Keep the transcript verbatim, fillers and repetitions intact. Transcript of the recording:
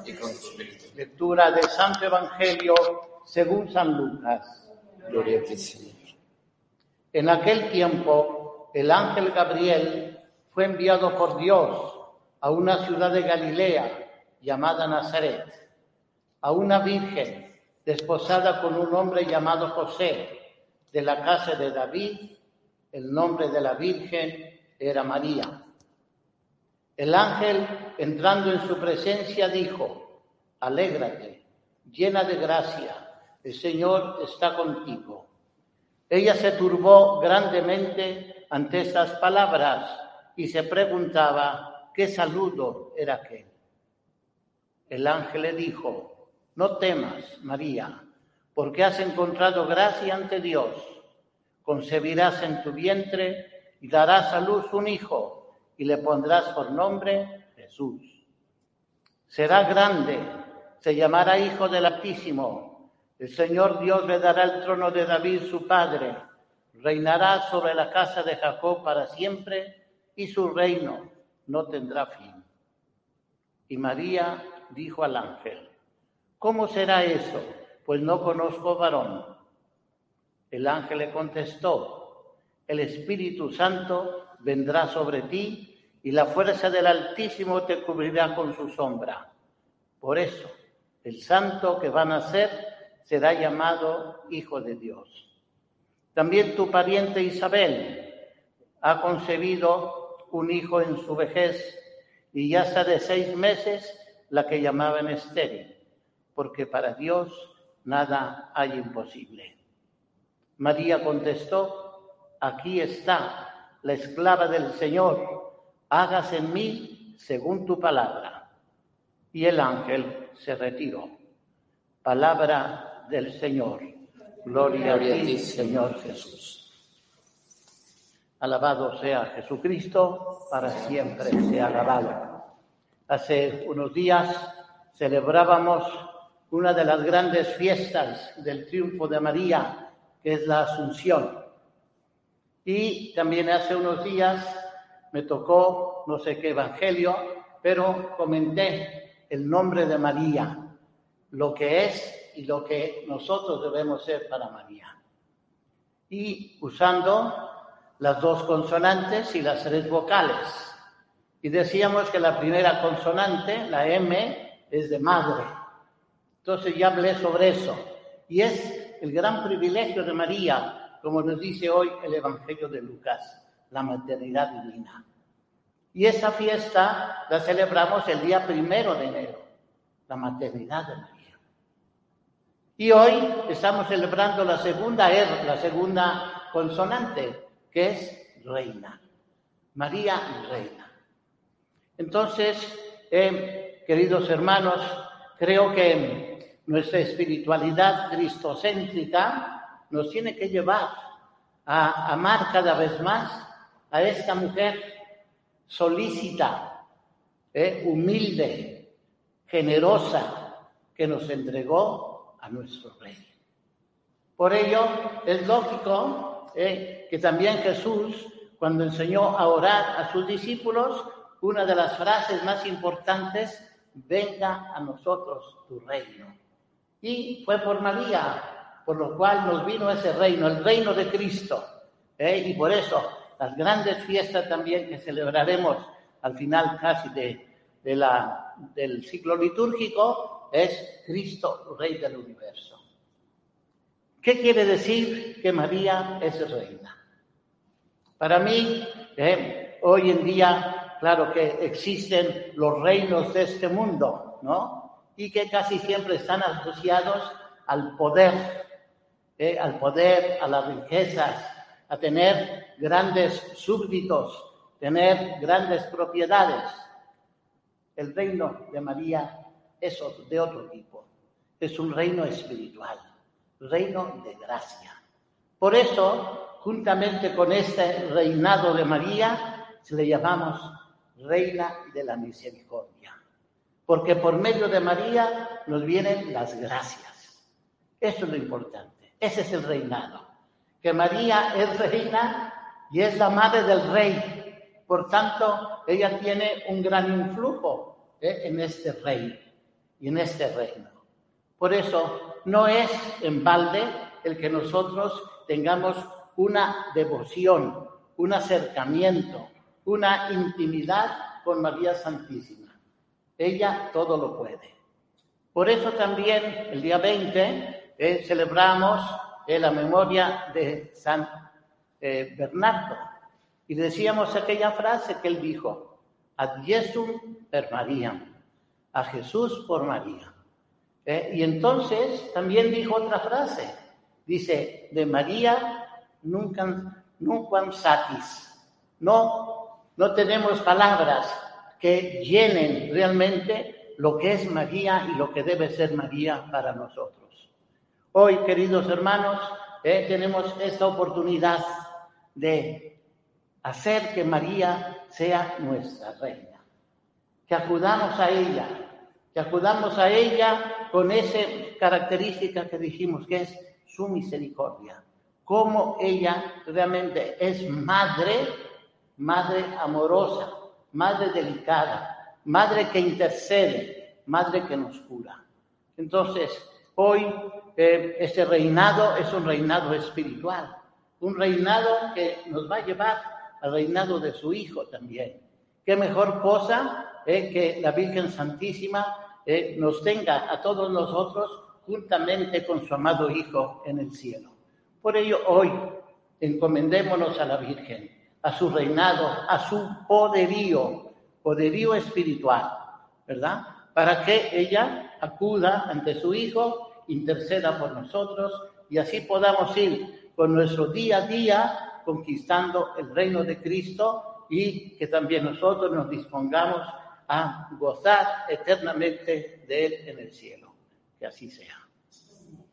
y con tu espíritu. Lectura del Santo Evangelio según San Lucas. Gloria a ti, Señor. En aquel tiempo, el ángel Gabriel fue enviado por Dios a una ciudad de Galilea llamada Nazaret, a una virgen desposada con un hombre llamado José, de la casa de David. El nombre de la virgen era María. El ángel, entrando en su presencia, dijo: Alégrate, llena de gracia, el Señor está contigo. Ella se turbó grandemente ante estas palabras y se preguntaba qué saludo era aquel. El ángel le dijo: No temas, María, porque has encontrado gracia ante Dios. Concebirás en tu vientre y darás a luz un hijo, y le pondrás por nombre Jesús. Será grande, se llamará Hijo del Altísimo. El Señor Dios le dará el trono de David su padre. Reinará sobre la casa de Jacob para siempre, y su reino no tendrá fin. Y María dijo al ángel: ¿Cómo será eso? Pues no conozco varón. El ángel le contestó: El Espíritu Santo vendrá sobre ti, y la fuerza del Altísimo te cubrirá con su sombra. Por eso, el santo que va a nacer será llamado Hijo de Dios. También tu pariente Isabel ha concebido un hijo en su vejez, y ya está de seis meses la que llamaban estéril, porque para Dios nada hay imposible. María contestó: Aquí está la esclava del Señor, hágase en mí según tu palabra. Y el ángel se retiró. Palabra del Señor. Gloria, Gloria a ti, Señor Jesús. Alabado sea Jesucristo, para siempre sea alabado. Hace unos días celebrábamos una de las grandes fiestas del triunfo de María, que es la Asunción. Y también hace unos días me tocó no sé qué evangelio, pero comenté el nombre de María, lo que es y lo que nosotros debemos ser para María. Y usando las dos consonantes y las tres vocales. Y decíamos que la primera consonante, la M, es de madre. Entonces ya hablé sobre eso. Y es el gran privilegio de María, como nos dice hoy el Evangelio de Lucas, la maternidad divina. Y esa fiesta la celebramos el día primero de enero, la maternidad de María. Y hoy estamos celebrando la segunda R, la segunda consonante, que es reina. María reina. Entonces, eh, queridos hermanos, creo que nuestra espiritualidad cristocéntrica nos tiene que llevar a amar cada vez más a esta mujer solícita, eh, humilde, generosa, que nos entregó a nuestro Rey. Por ello, es lógico eh, que también Jesús, cuando enseñó a orar a sus discípulos, una de las frases más importantes: venga a nosotros tu reino. Y fue por María, por lo cual nos vino ese reino, el reino de Cristo. ¿eh? Y por eso las grandes fiestas también que celebraremos al final casi de, de la, del ciclo litúrgico es Cristo, Rey del universo. ¿Qué quiere decir que María es reina? Para mí, eh, hoy en día, claro que existen los reinos de este mundo, ¿no? Y que casi siempre están asociados al poder, eh, al poder, a las riquezas, a tener grandes súbditos, tener grandes propiedades. El reino de María es de otro tipo. Es un reino espiritual, reino de gracia. Por eso, juntamente con este reinado de María, se le llamamos Reina de la Misericordia. Porque por medio de María nos vienen las gracias. Eso es lo importante. Ese es el reinado. Que María es reina y es la madre del rey. Por tanto, ella tiene un gran influjo ¿eh? en este reino. y en este reino. Por eso no es en balde el que nosotros tengamos una devoción, un acercamiento, una intimidad con María Santísima. Ella todo lo puede. Por eso también el día veinte eh, celebramos eh, la memoria de San eh, Bernardo. Y decíamos aquella frase que él dijo, ad Jesum per Mariam, a Jesús por María. Eh, y entonces también dijo otra frase, dice, de María nunca, nunquam satis. No, no tenemos palabras que llenen realmente lo que es María y lo que debe ser María para nosotros. Hoy, queridos hermanos, eh, tenemos esta oportunidad de hacer que María sea nuestra reina, que acudamos a ella, que acudamos a ella con esa característica que dijimos, que es su misericordia, cómo ella realmente es madre, madre amorosa, madre delicada, madre que intercede, madre que nos cura. Entonces, hoy eh, este reinado es un reinado espiritual, un reinado que nos va a llevar al reinado de su Hijo también. Qué mejor cosa eh, que la Virgen Santísima eh, nos tenga a todos nosotros juntamente con su amado Hijo en el cielo. Por ello, hoy encomendémonos a la Virgen, a su reinado, a su poderío, poderío espiritual, ¿verdad? Para que ella acuda ante su Hijo, interceda por nosotros y así podamos ir con nuestro día a día conquistando el reino de Cristo y que también nosotros nos dispongamos a gozar eternamente de Él en el cielo. Que así sea.